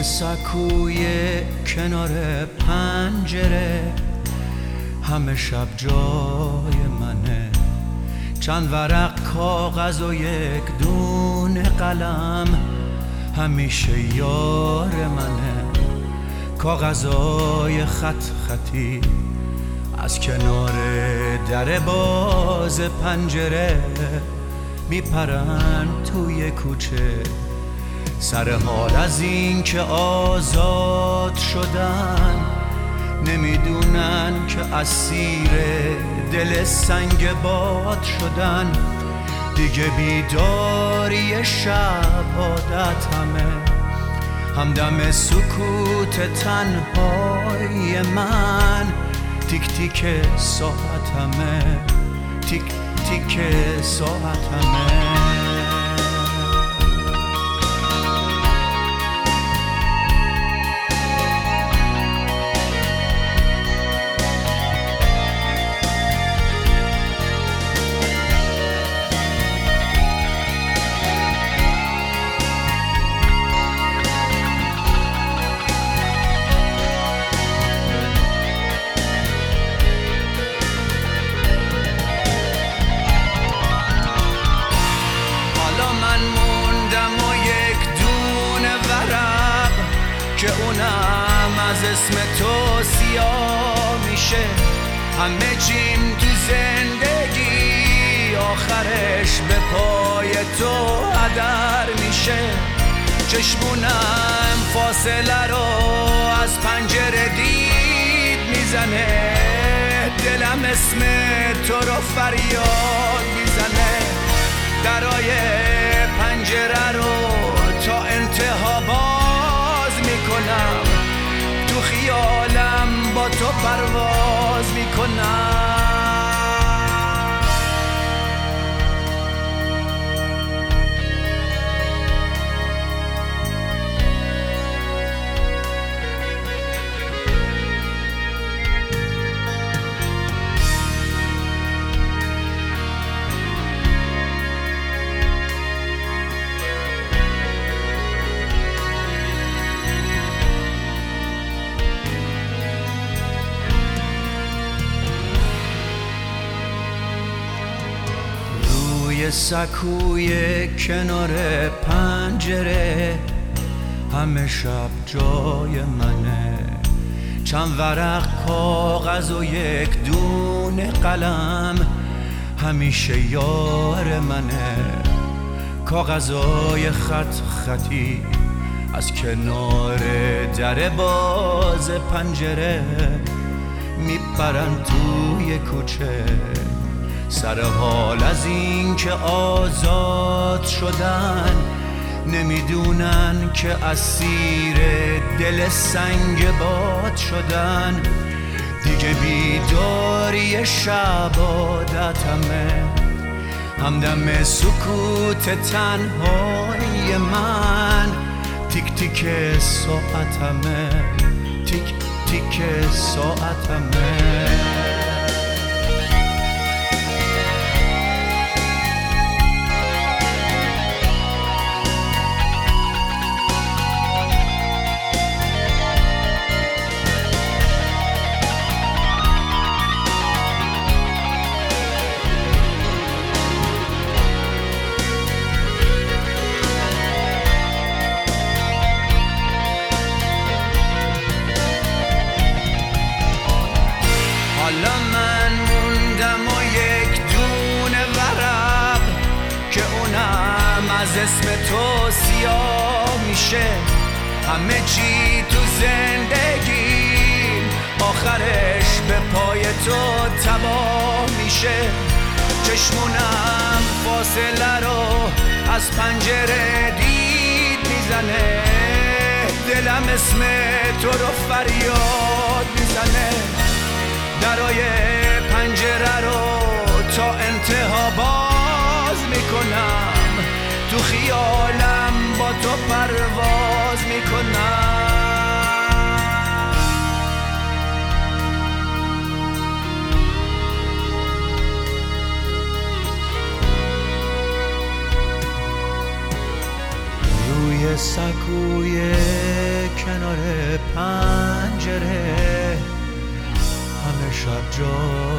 سکوی کنار پنجره همه شب جای منه. چند ورق کاغذ و یک دونه قلم همیشه یار منه. کاغذای خط خطی از کنار در باز پنجره میپرن توی کوچه، سر حال از این که آزاد شدن، نمیدونن که اسیر دل سنگ باد شدن. دیگه بیداری شب عادت همدم سکوت تنهای من. تیک تیک ساعتمه، تیک تیک ساعتمه. که اونم از اسم تو سیاه میشه. همه چیم تو زندگی آخرش به پای تو هدر میشه. چشمونم فاصله رو از پنجره دید میزنه، دلم اسم تو رو فریاد میزنه. درای پنجره رو تا انتها باز میکنم، تو خیالم با تو پرواز میکنم. سکوی کنار پنجره همه شب جای منه. چند ورق کاغذ و یک دونه قلم همیشه یار منه. کاغذای خط خطی از کنار در باز پنجره میپرن توی کوچه، سر حال از این که آزاد شدن، نمیدونن که اسیر دل سنگ باد شدن. دیگه بیداری شب عادتمه، همدم سکوت تنهای من. تیک تیک ساعتمه، تیک تیک ساعتمه. حالا من موندم و یک دونه ورق که اونم از اسم تو سیاه میشه. همه چی تو زندگی آخرش به پای تو تباه میشه. چشمونم فاصله رو از پنجره دید میزنه، دلم اسم تو رو فریاد میزنه. درای پنجره رو تا انتها باز میکنم، تو خیالم با تو پرواز میکنم. روی سکوی کجا